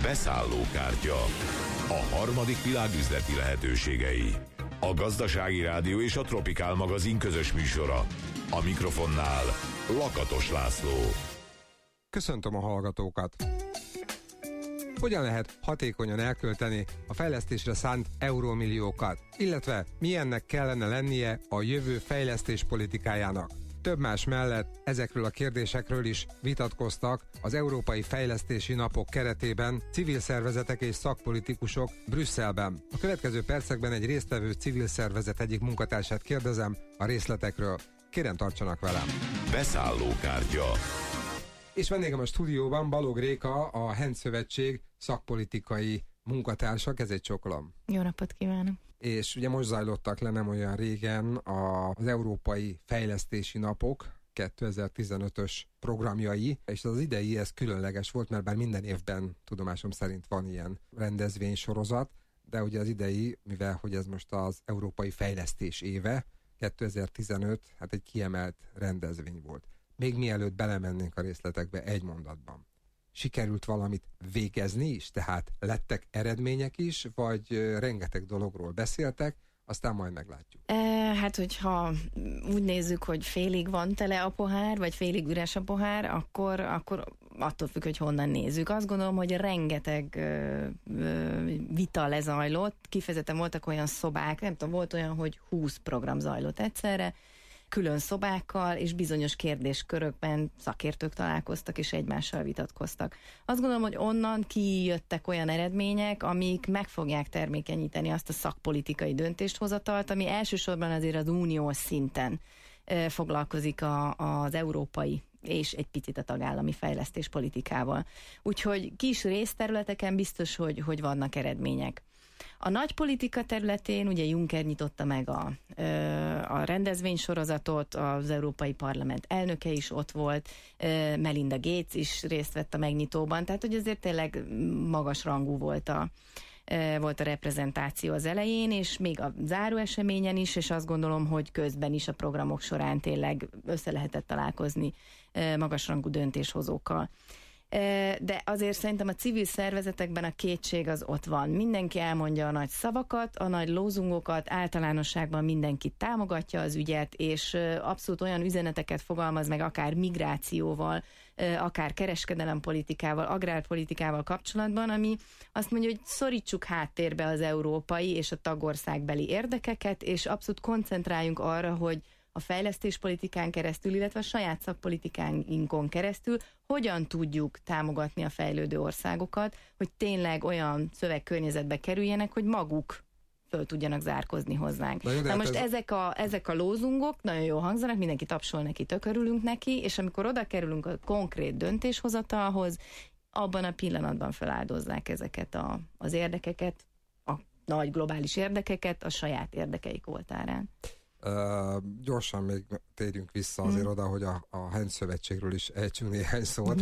Beszállókártya. A harmadik világ üzleti lehetőségei. A Gazdasági Rádió és a Tropikál magazin közös műsora. A mikrofonnál Lakatos László. Köszöntöm a hallgatókat! Hogyan lehet hatékonyan elkölteni a fejlesztésre szánt eurómilliókat, illetve milyennek kellene lennie a jövő fejlesztéspolitikájának? Több más mellett ezekről a kérdésekről is vitatkoztak az Európai Fejlesztési Napok keretében civil szervezetek és szakpolitikusok Brüsszelben. A következő percekben egy résztvevő civil szervezet egyik munkatársát kérdezem a részletekről. Kérem, tartsanak velem! Beszállókártya. És vendégem a stúdióban Balog Réka, a HEND Szövetség szakpolitikai munkatársa. Kezét csókolom! Jó napot kívánok! És ugye most zajlottak le nem olyan régen az Európai Fejlesztési Napok 2015-ös programjai, és az idei ez különleges volt, mert bár minden évben tudomásom szerint van ilyen rendezvénysorozat, de ugye az idei, mivel hogy ez most az Európai Fejlesztés éve, 2015, hát egy kiemelt rendezvény volt. Még mielőtt belemennénk a részletekbe egy mondatban. Sikerült valamit végezni is? Tehát lettek eredmények is, vagy rengeteg dologról beszéltek, aztán majd meglátjuk. Hát, hogyha úgy nézzük, hogy félig van tele a pohár, vagy félig üres a pohár, akkor attól függ, hogy honnan nézzük. Azt gondolom, hogy rengeteg vita lezajlott, kifejezetten voltak olyan szobák, nem tudom, volt olyan, hogy 20 program zajlott egyszerre, külön szobákkal, és bizonyos kérdéskörökben szakértők találkoztak, és egymással vitatkoztak. Azt gondolom, hogy onnan kijöttek olyan eredmények, amik meg fogják termékenyíteni azt a szakpolitikai döntéshozatalt, ami elsősorban azért az uniós szinten foglalkozik az európai és egy picit a tagállami fejlesztéspolitikával. Úgyhogy kis részterületeken biztos, hogy vannak eredmények. A nagy politika területén ugye Juncker nyitotta meg a rendezvénysorozatot, az Európai Parlament elnöke is ott volt, Melinda Gates is részt vett a megnyitóban, tehát hogy azért tényleg magas rangú volt a reprezentáció az elején, és még a záró eseményen is, és azt gondolom, hogy közben is a programok során tényleg össze lehetett találkozni magasrangú döntéshozókkal. De azért szerintem a civil szervezetekben a kétség az ott van. Mindenki elmondja a nagy szavakat, a nagy lózungokat, általánosságban mindenki támogatja az ügyet, és abszolút olyan üzeneteket fogalmaz meg, akár migrációval, akár kereskedelempolitikával, agrárpolitikával kapcsolatban, ami azt mondja, hogy szorítsuk háttérbe az európai és a tagországbeli érdekeket, és abszolút koncentráljunk arra, hogy a fejlesztéspolitikán keresztül, illetve a saját szakpolitikánkon keresztül hogyan tudjuk támogatni a fejlődő országokat, hogy tényleg olyan szövegkörnyezetbe kerüljenek, hogy maguk föl tudjanak zárkozni hozzánk. Na most ezek a lózungok nagyon jól hangzanak, mindenki tapsol neki, tök örülünk neki, és amikor oda kerülünk a konkrét döntéshozatalhoz, abban a pillanatban feláldozzák ezeket az érdekeket, a nagy globális érdekeket a saját érdekeik oltárán. Gyorsan még térjünk vissza azért oda, hogy a HEND Szövetségről is ejtsünk néhány szót.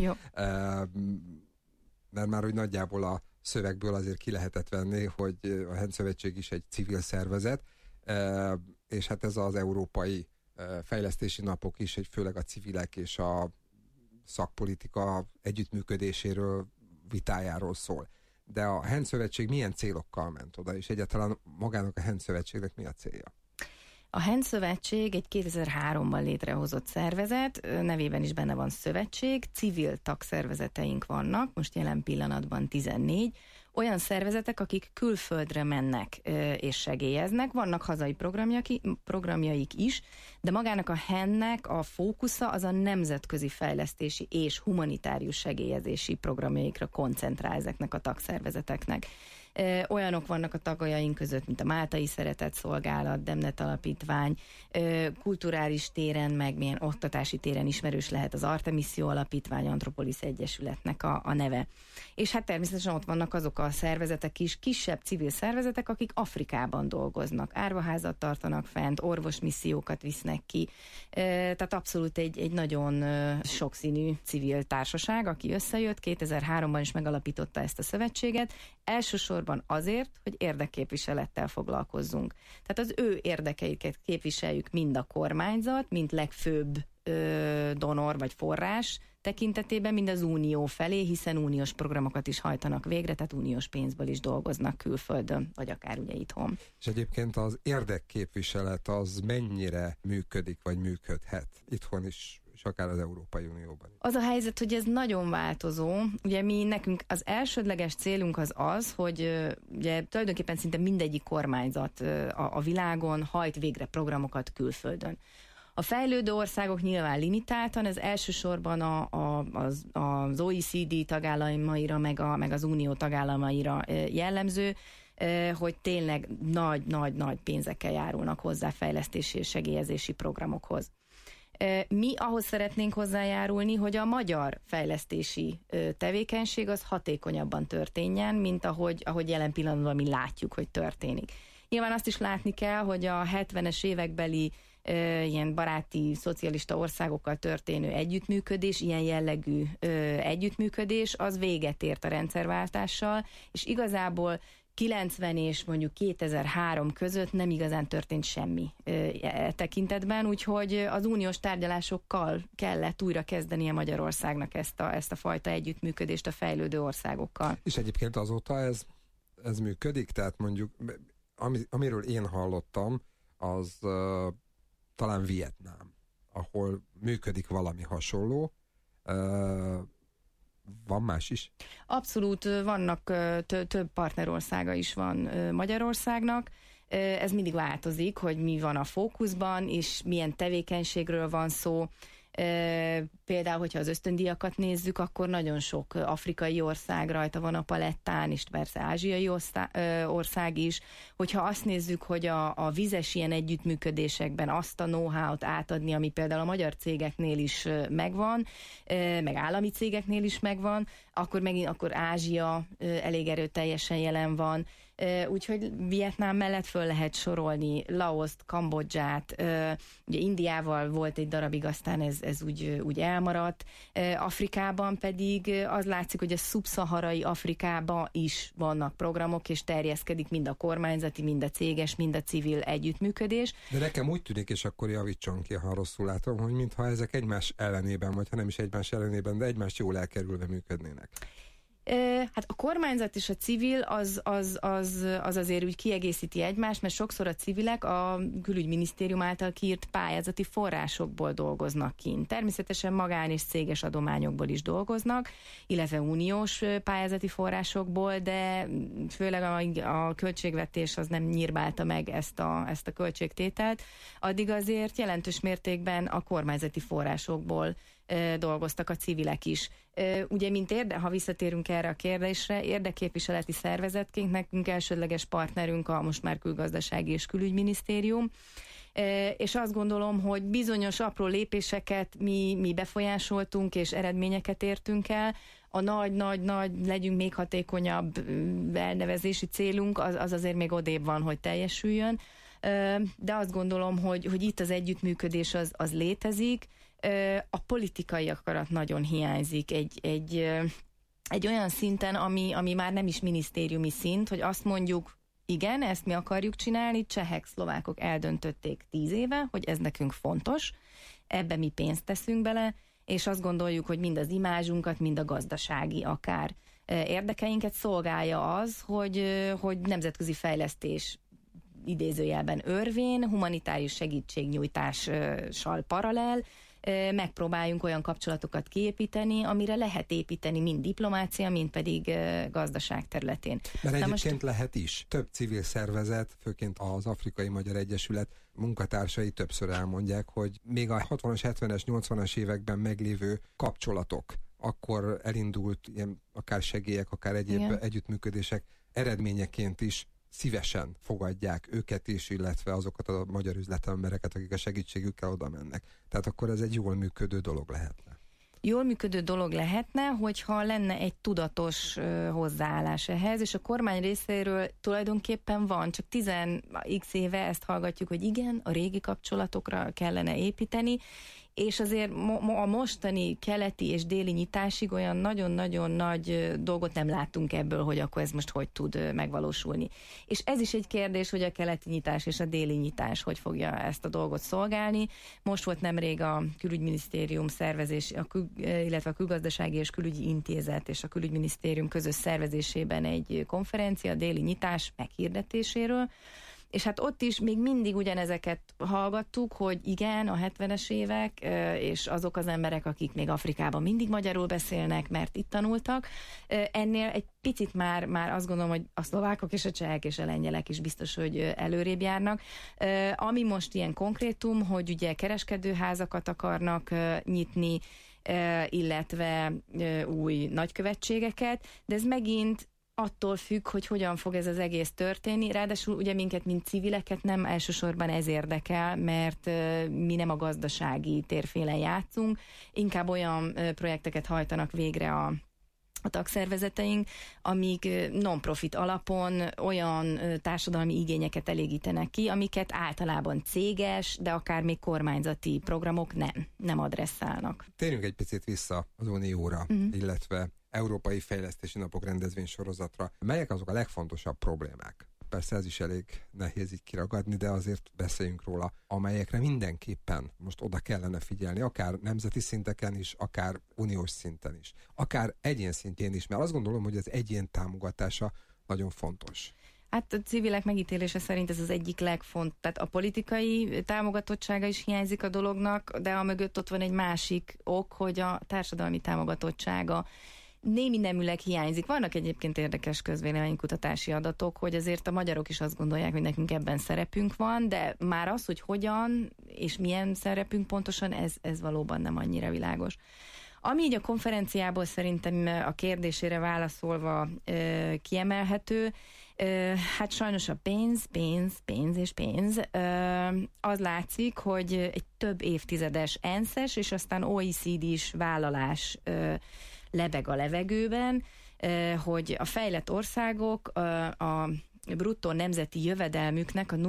Mert már úgy nagyjából a szövegből azért ki lehetett venni, hogy a HEND Szövetség is egy civil szervezet, és hát ez az Európai Fejlesztési Napok is főleg a civilek és a szakpolitika együttműködéséről, vitájáról szól. De a HEND Szövetség milyen célokkal ment oda, és egyáltalán magának a HEND Szövetségnek mi a célja? A HEND Szövetség egy 2003-ban létrehozott szervezet, nevében is benne van szövetség, civil tagszervezeteink vannak, most jelen pillanatban 14, olyan szervezetek, akik külföldre mennek és segélyeznek, vannak hazai programjaik is, de magának a HEND-nek a fókusza az a nemzetközi fejlesztési és humanitárius segélyezési programjaikra koncentrál ezeknek a tagszervezeteknek. Olyanok vannak a tagjaink között, mint a Máltai Szeretetszolgálat, Demnet Alapítvány, kulturális téren, meg milyen oktatási téren ismerős lehet az Artemisszió Alapítvány, Antropolis Egyesületnek a neve. És hát természetesen ott vannak azok a szervezetek is, kisebb civil szervezetek, akik Afrikában dolgoznak, árvaházat tartanak fent, orvosmissziókat visznek ki, tehát abszolút egy nagyon sokszínű civil társaság, aki összejött, 2003-ban is megalapította ezt a szövetséget, elsősorban azért, hogy érdekképviselettel foglalkozzunk. Tehát az ő érdekeiket képviseljük mind a kormányzat, mind legfőbb donor vagy forrás tekintetében, mind az unió felé, hiszen uniós programokat is hajtanak végre, tehát uniós pénzből is dolgoznak külföldön, vagy akár ugye itthon. És egyébként az érdekképviselet az mennyire működik, vagy működhet itthon is, és akár az Európai Unióban is? Az a helyzet, hogy ez nagyon változó. Ugye nekünk az elsődleges célunk az, hogy ugye tulajdonképpen szinte mindegyik kormányzat a világon hajt végre programokat külföldön. A fejlődő országok nyilván limitáltan, ez elsősorban az OECD tagállamaira, meg az unió tagállamaira jellemző, hogy tényleg nagy pénzekkel járulnak hozzá fejlesztési és segélyezési programokhoz. Mi ahhoz szeretnénk hozzájárulni, hogy a magyar fejlesztési tevékenység az hatékonyabban történjen, mint ahogy jelen pillanatban mi látjuk, hogy történik. Nyilván azt is látni kell, hogy a 70-es évekbeli ilyen baráti, szocialista országokkal történő együttműködés, ilyen jellegű együttműködés, az véget ért a rendszerváltással, és igazából 90 és mondjuk 2003 között nem igazán történt semmi tekintetben, úgyhogy az uniós tárgyalásokkal kellett újra kezdenie Magyarországnak ezt a fajta együttműködést a fejlődő országokkal. És egyébként azóta ez működik? Tehát mondjuk, amiről én hallottam, az talán Vietnám, ahol működik valami hasonló. Van más is? Abszolút, vannak több partnerországa is van Magyarországnak. Ez mindig változik, hogy mi van a fókuszban, és milyen tevékenységről van szó. Például, hogyha az ösztöndíjakat nézzük, akkor nagyon sok afrikai ország rajta van a palettán, és persze ázsiai ország is. Hogyha azt nézzük, hogy a vizes ilyen együttműködésekben azt a know-how-t átadni, ami például a magyar cégeknél is megvan, meg állami cégeknél is megvan, akkor Ázsia elég erőteljesen jelen van. Úgyhogy Vietnám mellett föl lehet sorolni Laoszt, Kambodzsát, ugye Indiával volt egy darabig, aztán ez úgy elmaradt. Afrikában pedig az látszik, hogy a szubszaharai Afrikában is vannak programok, és terjeszkedik mind a kormányzati, mind a céges, mind a civil együttműködés. De nekem úgy tűnik, és akkor javítson ki, ha rosszul látom, hogy mintha ezek egymás ellenében, vagy ha nem is egymás ellenében, de egymást jól elkerülve működnének. Hát a kormányzat és a civil az azért úgy kiegészíti egymást, mert sokszor a civilek a külügyminisztérium által kiírt pályázati forrásokból dolgoznak kint. Természetesen magán és céges adományokból is dolgoznak, illetve uniós pályázati forrásokból, de főleg a költségvetés az nem nyírbálta meg ezt a költségtételt, addig azért jelentős mértékben a kormányzati forrásokból dolgoztak a civilek is. Ugye, ha visszatérünk erre a kérdésre, érdekképviseleti szervezetként nekünk elsődleges partnerünk a most már külgazdasági és külügyminisztérium, és azt gondolom, hogy bizonyos apró lépéseket mi befolyásoltunk, és eredményeket értünk el. A nagy legyünk még hatékonyabb elnevezési célunk, az azért még odébb van, hogy teljesüljön. De azt gondolom, hogy itt az együttműködés az létezik. A politikai akarat nagyon hiányzik egy olyan szinten, ami már nem is minisztériumi szint, hogy azt mondjuk, igen, ezt mi akarjuk csinálni, csehek, szlovákok eldöntötték 10 éve, hogy ez nekünk fontos, ebbe mi pénzt teszünk bele, és azt gondoljuk, hogy mind az imázsunkat, mind a gazdasági akár érdekeinket szolgálja az, hogy nemzetközi fejlesztés idézőjelben örvén, humanitárius segítségnyújtással paralel, megpróbáljunk olyan kapcsolatokat kiépíteni, amire lehet építeni mind diplomácia, mind pedig gazdaság területén. Mert egyébként lehet is. Több civil szervezet, főként az Afrikai Magyar Egyesület munkatársai többször elmondják, hogy még a 60-as, 70-es, 80-as években meglévő kapcsolatok, akkor elindult ilyen akár segélyek, akár egyéb együttműködések eredményeként is szívesen fogadják őket is, illetve azokat a magyar üzletembereket, akik a segítségükkel oda mennek. Tehát akkor ez egy jól működő dolog lehetne. Jól működő dolog lehetne, hogyha lenne egy tudatos hozzáállás ehhez, és a kormány részéről tulajdonképpen van, csak 10x éve ezt hallgatjuk, hogy igen, a régi kapcsolatokra kellene építeni. és azért a mostani keleti és déli nyitásig olyan nagyon-nagyon nagy dolgot nem láttunk ebből, hogy akkor ez most hogy tud megvalósulni. És ez is egy kérdés, hogy a keleti nyitás és a déli nyitás hogy fogja ezt a dolgot szolgálni. Most volt nemrég a Külügyminisztérium szervezés, illetve a Külgazdasági és Külügyi Intézet és a Külügyminisztérium közös szervezésében egy konferencia a déli nyitás meghirdetéséről, és hát ott is még mindig ugyanezeket hallgattuk, hogy igen, a 70-es évek, és azok az emberek, akik még Afrikában mindig magyarul beszélnek, mert itt tanultak, ennél egy picit már azt gondolom, hogy a szlovákok és a csehek és a lengyelek is biztos, hogy előrébb járnak. Ami most ilyen konkrétum, hogy ugye kereskedőházakat akarnak nyitni, illetve új nagykövetségeket, de ez megint attól függ, hogy hogyan fog ez az egész történni. Ráadásul ugye minket, mint civileket nem elsősorban ez érdekel, mert mi nem a gazdasági térfélen játszunk, inkább olyan projekteket hajtanak végre a tagszervezeteink, amik non-profit alapon olyan társadalmi igényeket elégítenek ki, amiket általában céges, de akár még kormányzati programok nem adresszálnak. Térjünk egy picit vissza az Unióra, illetve Európai Fejlesztési Napok rendezvénysorozatra. Melyek azok a legfontosabb problémák? Persze ez is elég nehéz így kiragadni, de azért beszéljünk róla, amelyekre mindenképpen most oda kellene figyelni, akár nemzeti szinteken is, akár uniós szinten is, akár egyén szintjén is, mert azt gondolom, hogy az egyén támogatása nagyon fontos. Hát a civilek megítélése szerint ez az egyik legfontosabb, tehát a politikai támogatottsága is hiányzik a dolognak, de amögött ott van egy másik ok, hogy a társadalmi támogatottsága némi neműleg hiányzik. Vannak egyébként érdekes közvéleménykutatási adatok, hogy azért a magyarok is azt gondolják, hogy nekünk ebben szerepünk van, de már az, hogy hogyan és milyen szerepünk pontosan, ez valóban nem annyira világos. Ami így a konferenciából szerintem a kérdésére válaszolva kiemelhető, hát sajnos a pénz. Az látszik, hogy egy több évtizedes ENSZ-es és aztán OECD-s vállalás lebeg a levegőben, hogy a fejlett országok a bruttó nemzeti jövedelmüknek a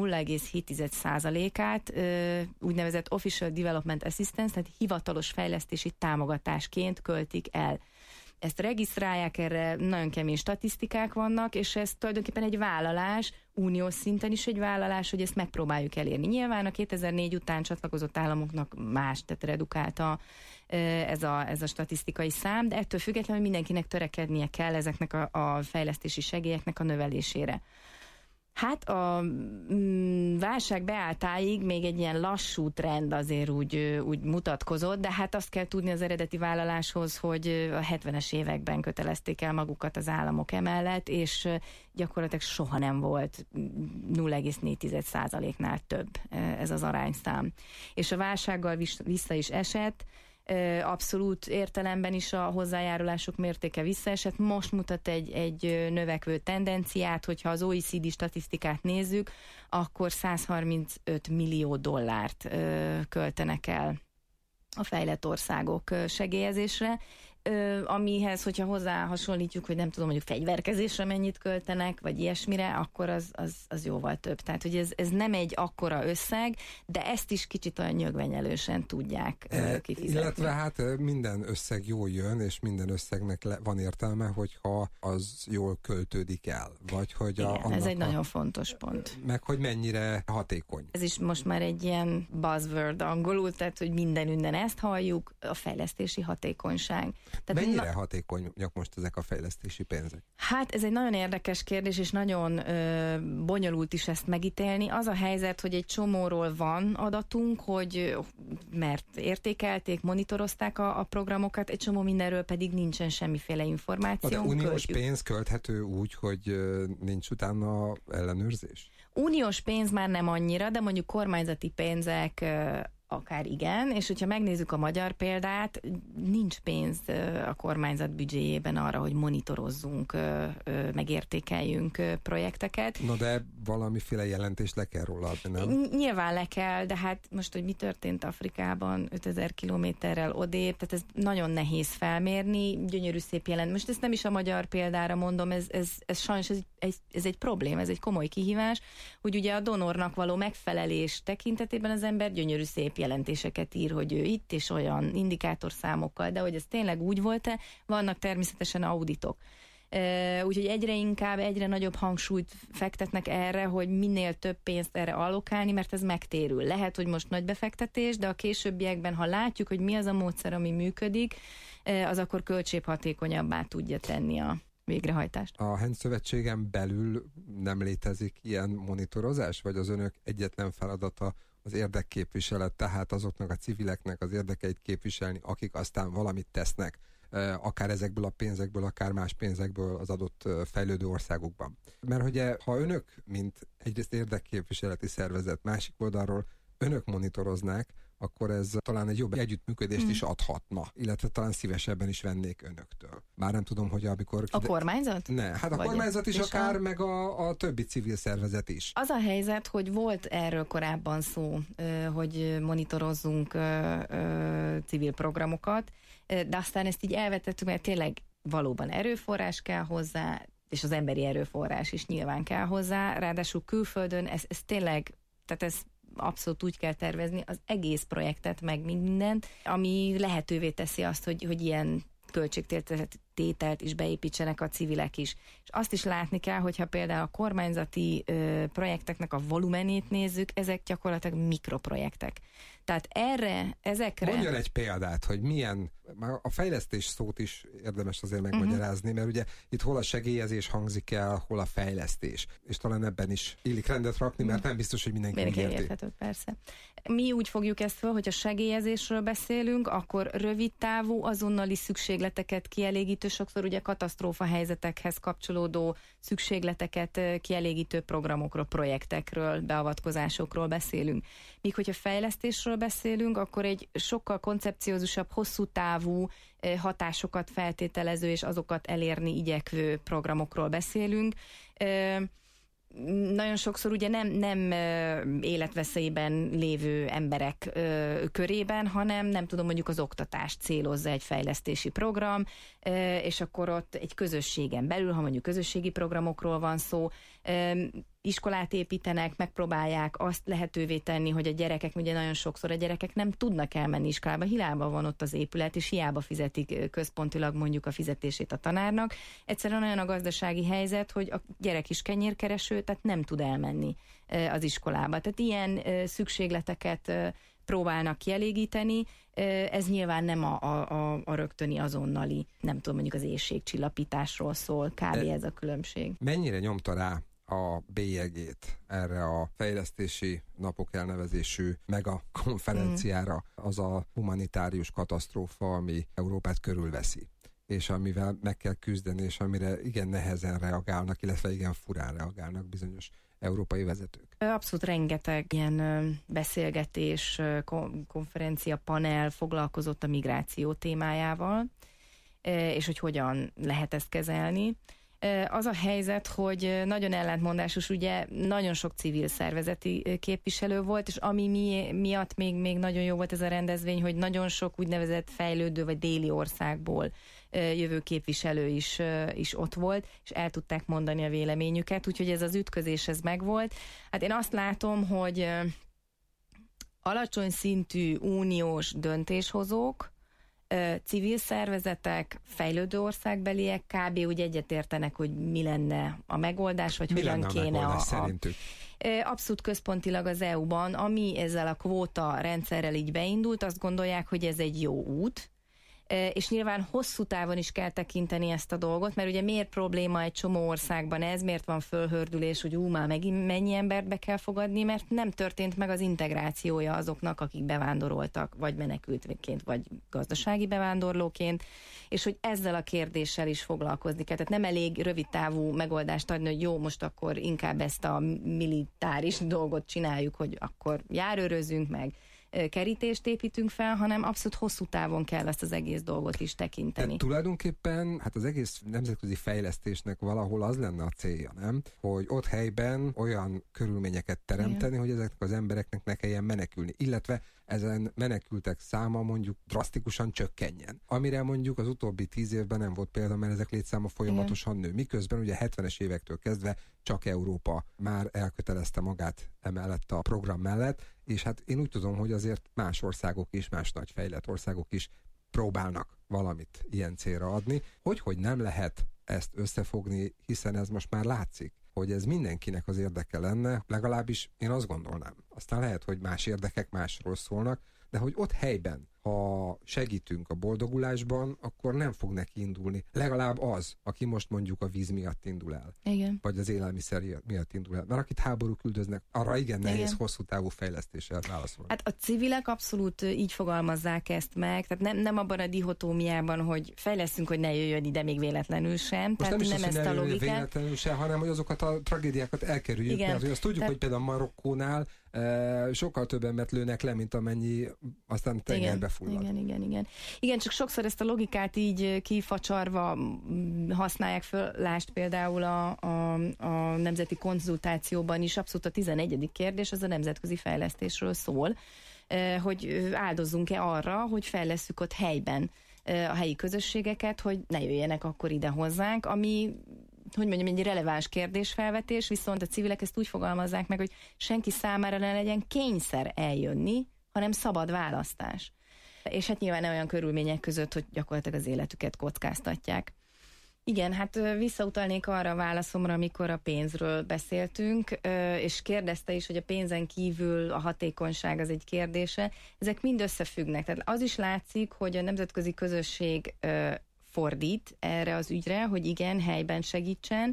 0,7%-át úgynevezett Official Development Assistance, tehát hivatalos fejlesztési támogatásként költik el. Ezt regisztrálják, erre nagyon kemény statisztikák vannak, és ez tulajdonképpen egy vállalás, uniós szinten is egy vállalás, hogy ezt megpróbáljuk elérni. Nyilván a 2004 után csatlakozott államoknak más, tehát redukálta ez a statisztikai szám, de ettől függetlenül mindenkinek törekednie kell ezeknek a fejlesztési segélyeknek a növelésére. Hát a válság beálltáig még egy ilyen lassú trend azért úgy mutatkozott, de hát azt kell tudni az eredeti vállaláshoz, hogy a 70-es években kötelezték el magukat az államok emellett, és gyakorlatilag soha nem volt 0,4%-nál több ez az arányszám. És a válsággal vissza is esett, abszolút értelemben is a hozzájárulások mértéke visszaesett. Most mutat egy növekvő tendenciát, hogyha az OECD statisztikát nézzük, akkor 135 millió dollárt költenek el a fejlett országok segélyezésre, amihez, hogyha hozzá hasonlítjuk, hogy nem tudom, mondjuk fegyverkezésre mennyit költenek, vagy ilyesmire, akkor az jóval több. Tehát, hogy ez nem egy akkora összeg, de ezt is kicsit olyan nyögvenyelősen tudják kifizetni. Illetve hát minden összeg jól jön, és minden összegnek van értelme, hogyha az jól költődik el. Vagy hogy igen, ez egy nagyon fontos pont. Meg hogy mennyire hatékony. Ez is most már egy ilyen buzzword angolul, tehát, hogy minden ezt halljuk, a fejlesztési hatékonyság. Tehát mennyire hatékonyak most ezek a fejlesztési pénzek? Hát ez egy nagyon érdekes kérdés, és nagyon bonyolult is ezt megítélni. Az a helyzet, hogy egy csomóról van adatunk, mert értékelték, monitorozták a programokat, egy csomó mindenről pedig nincsen semmiféle információ. De uniós pénz költhető úgy, hogy nincs utána ellenőrzés? Uniós pénz már nem annyira, de mondjuk kormányzati pénzek akár igen, és hogyha megnézzük a magyar példát, nincs pénz a kormányzat büdzséjében arra, hogy monitorozzunk, megértékeljünk projekteket. Na de valamiféle jelentést le kell róla adni, nem? Nyilván le kell, de hát most, hogy mi történt Afrikában 5000 kilométerrel odébb, tehát ez nagyon nehéz felmérni, gyönyörű szép jelent. Most ezt nem is a magyar példára mondom, ez sajnos ez egy probléma, ez egy komoly kihívás, hogy ugye a donornak való megfelelés tekintetében az ember gyönyörű szép napjelentéseket ír, hogy ő itt és olyan indikátorszámokkal, de hogy ez tényleg úgy volt-e, vannak természetesen auditok. Úgyhogy egyre inkább, egyre nagyobb hangsúlyt fektetnek erre, hogy minél több pénzt erre allokálni, mert ez megtérül. Lehet, hogy most nagy befektetés, de a későbbiekben, ha látjuk, hogy mi az a módszer, ami működik, az akkor költséghatékonyabbá tudja tenni a végrehajtást. A HENT szövetségen belül nem létezik ilyen monitorozás, vagy az önök egyetlen feladata az érdekképviselet, tehát azoknak a civileknek az érdekeit képviselni, akik aztán valamit tesznek, akár ezekből a pénzekből, akár más pénzekből az adott fejlődő országokban. Mert ugye, ha önök, mint egyrészt érdekképviseleti szervezet, másik oldalról önök monitoroznák, akkor ez talán egy jobb együttműködést is adhatna, illetve talán szívesebben is vennék önöktől. Bár nem tudom, hogy amikor... A kormányzat? Ne, hát a kormányzat is akár, meg a többi civil szervezet is. Az a helyzet, hogy volt erről korábban szó, hogy monitorozzunk civil programokat, de aztán ezt így elvetettük, mert tényleg valóban erőforrás kell hozzá, és az emberi erőforrás is nyilván kell hozzá, ráadásul külföldön ez tényleg, tehát ez abszolút úgy kell tervezni az egész projektet, meg mindent, ami lehetővé teszi azt, hogy ilyen költségtételt is beépítsenek a civilek is. És azt is látni kell, hogyha például a kormányzati projekteknek a volumenét nézzük, ezek gyakorlatilag mikroprojektek. Tehát ezekre... Mondjon egy példát, hogy milyen, a fejlesztés szót is érdemes azért megmagyarázni, mert ugye itt hol a segélyezés hangzik el, hol a fejlesztés. És talán ebben is illik rendet rakni, mert nem biztos, hogy mindenki érti. Persze. Mi úgy fogjuk ezt fel, hogy a segélyezésről beszélünk, akkor rövid távú, azonnali szükségleteket kielégítő, sokszor ugye katasztrófa helyzetekhez kapcsolódó szükségleteket kielégítő programokról, projektekről, beavatkozásokról beszélünk. Míg hogyha fejlesztésről beszélünk, akkor egy sokkal koncepciózusabb, hosszú távú hatásokat feltételező és azokat elérni igyekvő programokról beszélünk. Nagyon sokszor ugye nem életveszélyben lévő emberek körében, hanem nem tudom, mondjuk az oktatást célozza egy fejlesztési program, és akkor ott egy közösségen belül, ha mondjuk közösségi programokról van szó, iskolát építenek, megpróbálják azt lehetővé tenni, hogy a gyerekek, ugye nagyon sokszor a gyerekek nem tudnak elmenni iskolába, hiába van ott az épület, és hiába fizetik központilag mondjuk a fizetését a tanárnak. Egyszerűen olyan a gazdasági helyzet, hogy a gyerek is kenyérkereső, tehát nem tud elmenni az iskolába. Tehát ilyen szükségleteket próbálnak kielégíteni, ez nyilván nem a rögtöni azonnali, nem tudom, mondjuk az éhségcsillapításról szól, kb. Ez a különbség. Mennyire nyomta rá a bélyegét erre a fejlesztési napok elnevezésű megakonferenciára az a humanitárius katasztrófa, ami Európát körülveszi, és amivel meg kell küzdeni, és amire igen nehezen reagálnak, illetve igen furán reagálnak bizonyos európai vezetők. Abszolút rengeteg ilyen beszélgetés, konferencia, panel foglalkozott a migráció témájával, és hogy hogyan lehet ezt kezelni. Az a helyzet, hogy nagyon ellentmondásos, ugye nagyon sok civil szervezeti képviselő volt, és ami miatt még nagyon jó volt ez a rendezvény, hogy nagyon sok úgynevezett fejlődő vagy déli országból jövő képviselő is ott volt, és el tudták mondani a véleményüket, úgyhogy ez az ütközés ez megvolt. Hát én azt látom, hogy alacsony szintű uniós döntéshozók, civil szervezetek, fejlődő országbeliek kb. Úgy egyetértenek, hogy mi lenne a megoldás, vagy hogyan kéne szerintük. Abszolút központilag az EU-ban, ami ezzel a kvóta rendszerrel így beindult, azt gondolják, hogy ez egy jó út, és nyilván hosszú távon is kell tekinteni ezt a dolgot, mert ugye miért probléma egy csomó országban ez, miért van fölhördülés, hogy már megint mennyi embert be kell fogadni, mert nem történt meg az integrációja azoknak, akik bevándoroltak, vagy menekültként, vagy gazdasági bevándorlóként, és hogy ezzel a kérdéssel is foglalkozni kell. Tehát nem elég rövid távú megoldást adni, hogy jó, most akkor inkább ezt a militáris dolgot csináljuk, hogy akkor járőrözünk meg, kerítést építünk fel, hanem abszolút hosszú távon kell ezt az egész dolgot is tekinteni. Tehát tulajdonképpen hát az egész nemzetközi fejlesztésnek valahol az lenne a célja, nem? Hogy ott helyben olyan körülményeket teremteni, hogy ezeknek az embereknek ne kelljen menekülni, illetve ezen menekültek száma mondjuk drasztikusan csökkenjen. Amire mondjuk az utóbbi 10 évben nem volt példa, mert ezek létszáma folyamatosan nő. Miközben ugye 70-es évektől kezdve csak Európa már elkötelezte magát emellett a program mellett, és hát én úgy tudom, hogy azért más országok is, más nagy fejlett országok is próbálnak valamit ilyen célra adni. Hogy nem lehet ezt összefogni, hiszen ez most már látszik, hogy ez mindenkinek az érdeke lenne, legalábbis én azt gondolnám. Aztán lehet, hogy más érdekek másról szólnak, de hogy ott helyben, ha segítünk a boldogulásban, akkor nem fog neki indulni. Legalább az, aki most mondjuk a víz miatt indul el. Igen. Vagy az élelmiszer miatt indul el. Mert akit háborúk üldöznek, arra igen nehéz hosszú távú fejlesztéssel válaszolni. Hát a civilek abszolút így fogalmazzák ezt meg, tehát nem abban a dihotómiában, hogy fejlesztünk, hogy ne jöjjön ide még véletlenül sem. Most tehát nem is ezt a logikát. Véletlenül sem, hanem hogy azokat a tragédiákat elkerüljük, igen. Mert hogy azt tudjuk, hogy például Marokkónál sokkal több embert lőnek le, mint amennyi aztán tengerbe fullad. Igen, csak sokszor ezt a logikát így kifacsarva használják föl. Lásd például a nemzeti konzultációban is abszolút a 11. kérdés, az a nemzetközi fejlesztésről szól, hogy áldozzunk-e arra, hogy fejlesszük ott helyben a helyi közösségeket, hogy ne jöjjenek akkor ide hozzánk, ami hogy mondjam, egy releváns kérdésfelvetés, viszont a civilek ezt úgy fogalmazzák meg, hogy senki számára ne legyen kényszer eljönni, hanem szabad választás. És hát nyilván nem olyan körülmények között, hogy gyakorlatilag az életüket kockáztatják. Igen, hát visszautalnék arra a válaszomra, amikor a pénzről beszéltünk, és kérdezte is, hogy a pénzen kívül a hatékonyság az egy kérdése. Ezek mind összefüggnek. Tehát az is látszik, hogy a nemzetközi közösség fordít erre az ügyre, hogy igen, helyben segítsen,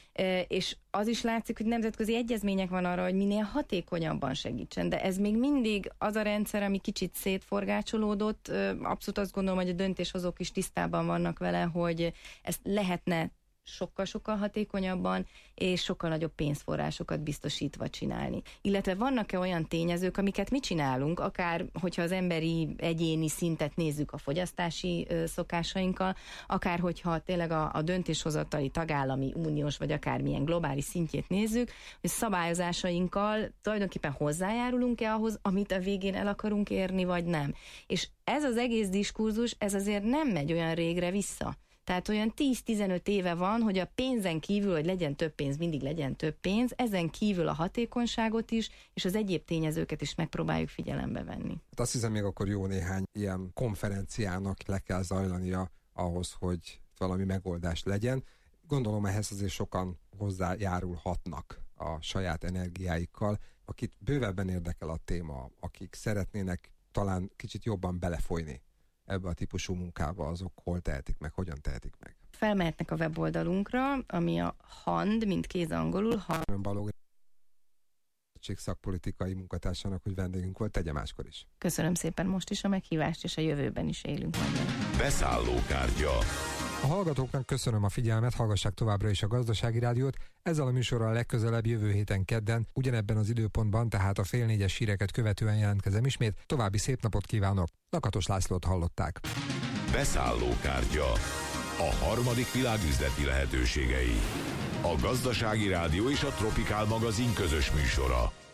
és az is látszik, hogy nemzetközi egyezmények van arra, hogy minél hatékonyabban segítsen, de ez még mindig az a rendszer, ami kicsit szétforgácsolódott. Abszolút azt gondolom, hogy a döntéshozók is tisztában vannak vele, hogy ezt lehetne sokkal-sokkal hatékonyabban és sokkal nagyobb pénzforrásokat biztosítva csinálni. Illetve vannak-e olyan tényezők, amiket mi csinálunk, akár hogyha az emberi egyéni szintet nézzük a fogyasztási szokásainkkal, akár hogyha tényleg a döntéshozatali tagállami, uniós vagy akármilyen globális szintjét nézzük, hogy szabályozásainkkal tulajdonképpen hozzájárulunk-e ahhoz, amit a végén el akarunk érni, vagy nem. És ez az egész diskurzus, ez azért nem megy olyan régre vissza. Tehát olyan 10-15 éve van, hogy a pénzen kívül, hogy legyen több pénz, mindig legyen több pénz, ezen kívül a hatékonyságot is, és az egyéb tényezőket is megpróbáljuk figyelembe venni. Hát azt hiszem, még akkor jó néhány ilyen konferenciának le kell zajlania ahhoz, hogy valami megoldás legyen. Gondolom ehhez azért sokan hozzájárulhatnak a saját energiáikkal, akit bővebben érdekel a téma, akik szeretnének talán kicsit jobban belefolyni ebbe a típusú munkába, azok hol tehetik meg, hogyan tehetik meg. Felmehetnek a weboldalunkra, ami a HAND, mint kéz angolul. Balogh szakpolitikai munkatársának, hogy vendégünk volt, tegye máskor is. Köszönöm szépen most is a meghívást, és a jövőben is élünk majd. Beszállókártya. A hallgatóknak köszönöm a figyelmet, hallgassák továbbra is a Gazdasági Rádiót. Ezzel a műsorral legközelebb jövő héten kedden, ugyanebben az időpontban, tehát a 3:30 híreket követően jelentkezem ismét. További szép napot kívánok. Lakatos Lászlót hallották. Beszállókártya. A harmadik világ üzleti lehetőségei. A Gazdasági Rádió és a Tropikál magazin közös műsora.